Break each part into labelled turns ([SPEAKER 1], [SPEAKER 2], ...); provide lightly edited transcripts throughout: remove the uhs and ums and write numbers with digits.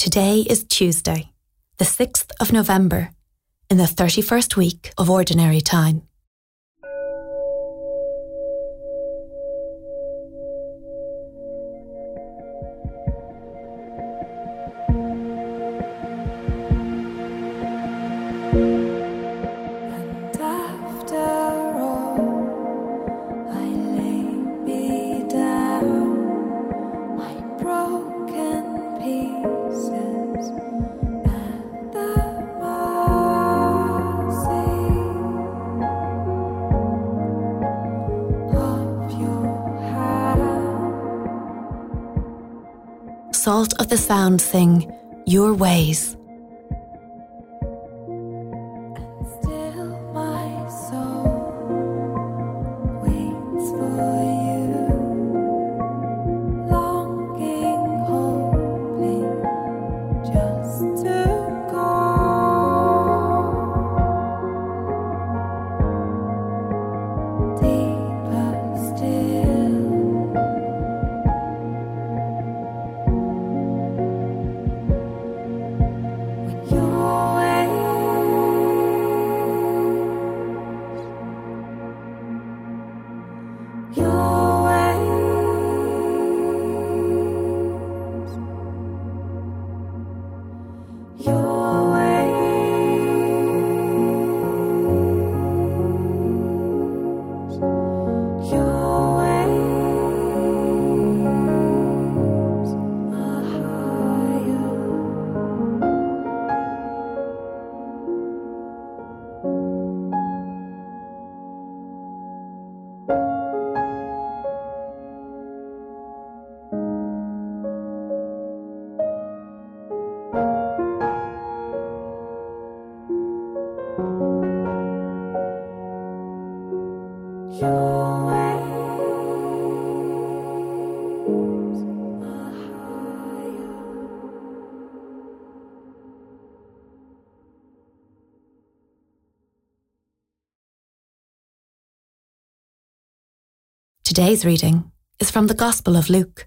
[SPEAKER 1] Today is Tuesday, the 6th of November, in the 31st week of Ordinary Time. Salt of the Sound sing Your Ways. Today's reading is from the Gospel of Luke.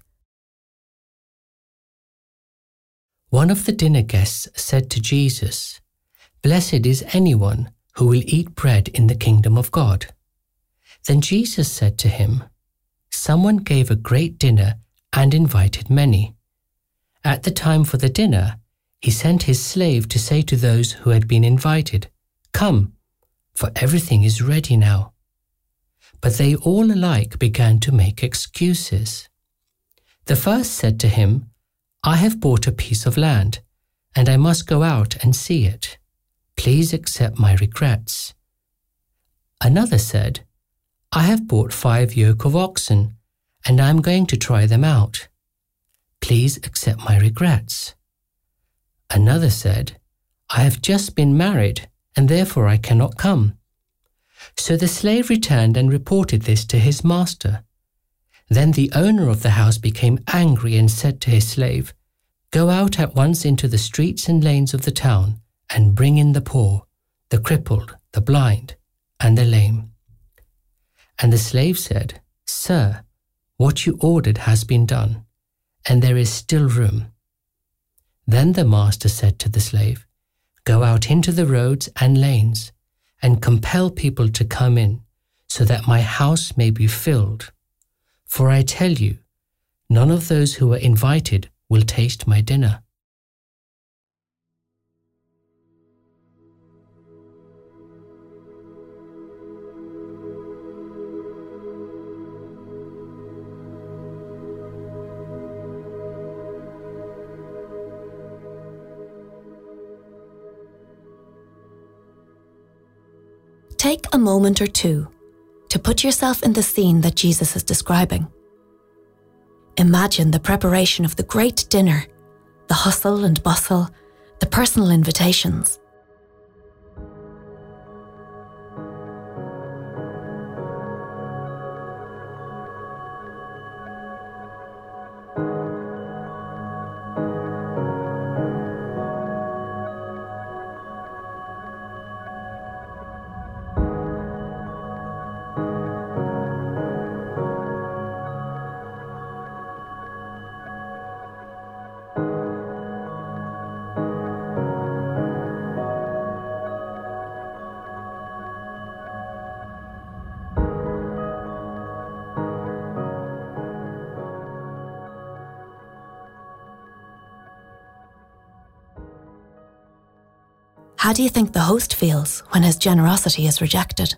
[SPEAKER 2] One of the dinner guests said to Jesus, "Blessed is anyone who will eat bread in the kingdom of God." Then Jesus said to him, "Someone gave a great dinner and invited many. At the time for the dinner, he sent his slave to say to those who had been invited, 'Come, for everything is ready now.' But they all alike began to make excuses. The first said to him, 'I have bought a piece of land, and I must go out and see it. Please accept my regrets.' Another said, 'I have bought 5 yoke of oxen, and I am going to try them out. Please accept my regrets.' Another said, 'I have just been married, and therefore I cannot come.' So the slave returned and reported this to his master. Then the owner of the house became angry and said to his slave, 'Go out at once into the streets and lanes of the town and bring in the poor, the crippled, the blind, and the lame.' And the slave said, 'Sir, what you ordered has been done, and there is still room.' Then the master said to the slave, 'Go out into the roads and lanes and compel people to come in, so that my house may be filled. For I tell you, none of those who were invited will taste my dinner.'"
[SPEAKER 1] Take a moment or two to put yourself in the scene that Jesus is describing. Imagine the preparation of the great dinner, the hustle and bustle, the personal invitations. How do you think the host feels when his generosity is rejected?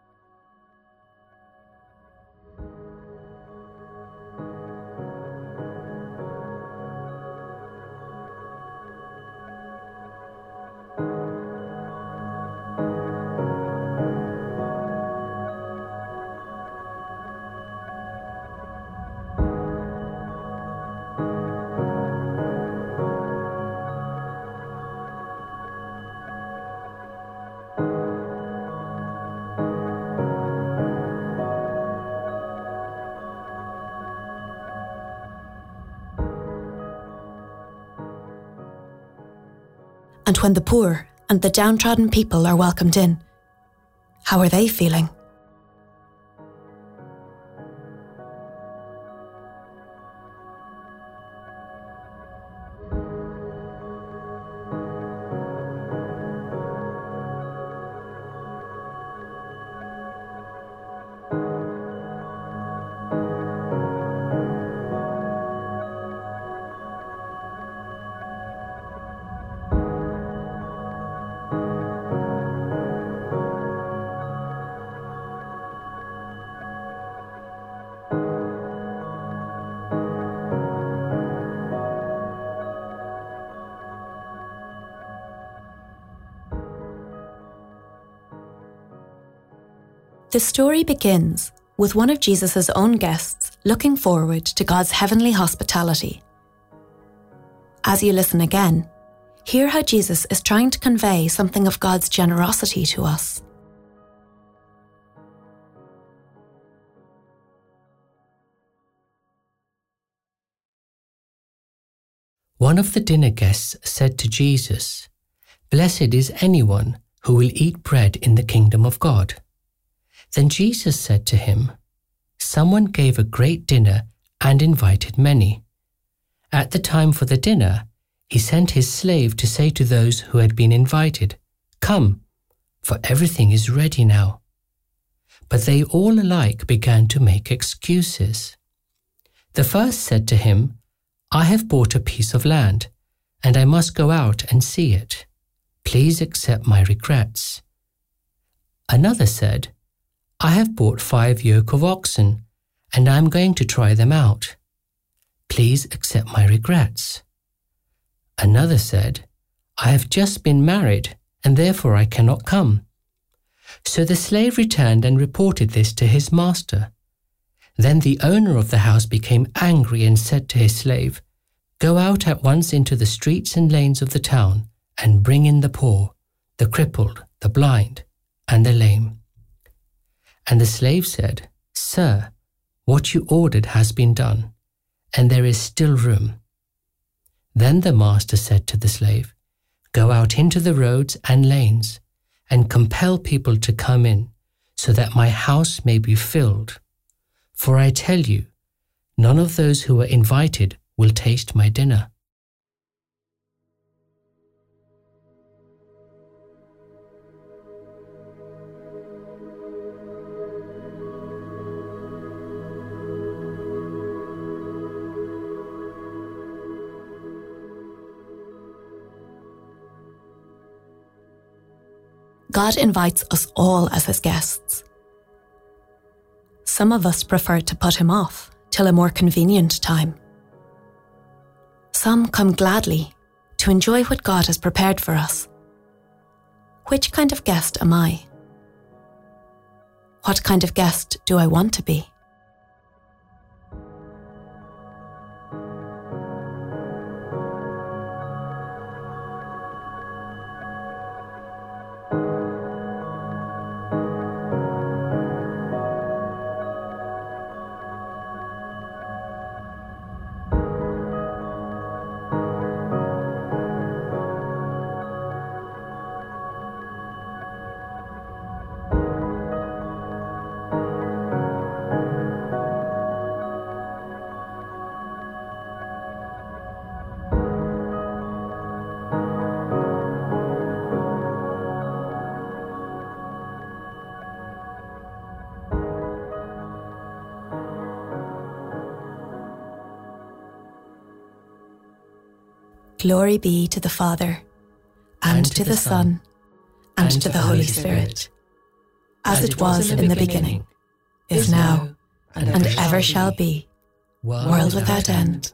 [SPEAKER 1] And when the poor and the downtrodden people are welcomed in, how are they feeling? The story begins with one of Jesus' own guests looking forward to God's heavenly hospitality. As you listen again, hear how Jesus is trying to convey something of God's generosity to us.
[SPEAKER 2] One of the dinner guests said to Jesus, "Blessed is anyone who will eat bread in the kingdom of God." Then Jesus said to him, "Someone gave a great dinner and invited many. At the time for the dinner, he sent his slave to say to those who had been invited, 'Come, for everything is ready now.' But they all alike began to make excuses. The first said to him, 'I have bought a piece of land, and I must go out and see it. Please accept my regrets.' Another said, 'I have bought 5 yoke of oxen, and I am going to try them out. Please accept my regrets.' Another said, 'I have just been married, and therefore I cannot come.' So the slave returned and reported this to his master. Then the owner of the house became angry and said to his slave, 'Go out at once into the streets and lanes of the town, and bring in the poor, the crippled, the blind, and the lame.' And the slave said, 'Sir, what you ordered has been done, and there is still room.' Then the master said to the slave, 'Go out into the roads and lanes, and compel people to come in, so that my house may be filled. For I tell you, none of those who were invited will taste my dinner.'"
[SPEAKER 1] God invites us all as his guests. Some of us prefer to put him off till a more convenient time. Some come gladly to enjoy what God has prepared for us. Which kind of guest am I? What kind of guest do I want to be? Glory be to the Father, and to the Son, and to the Holy Spirit, as it was in the beginning, is now, and ever shall be, world without end.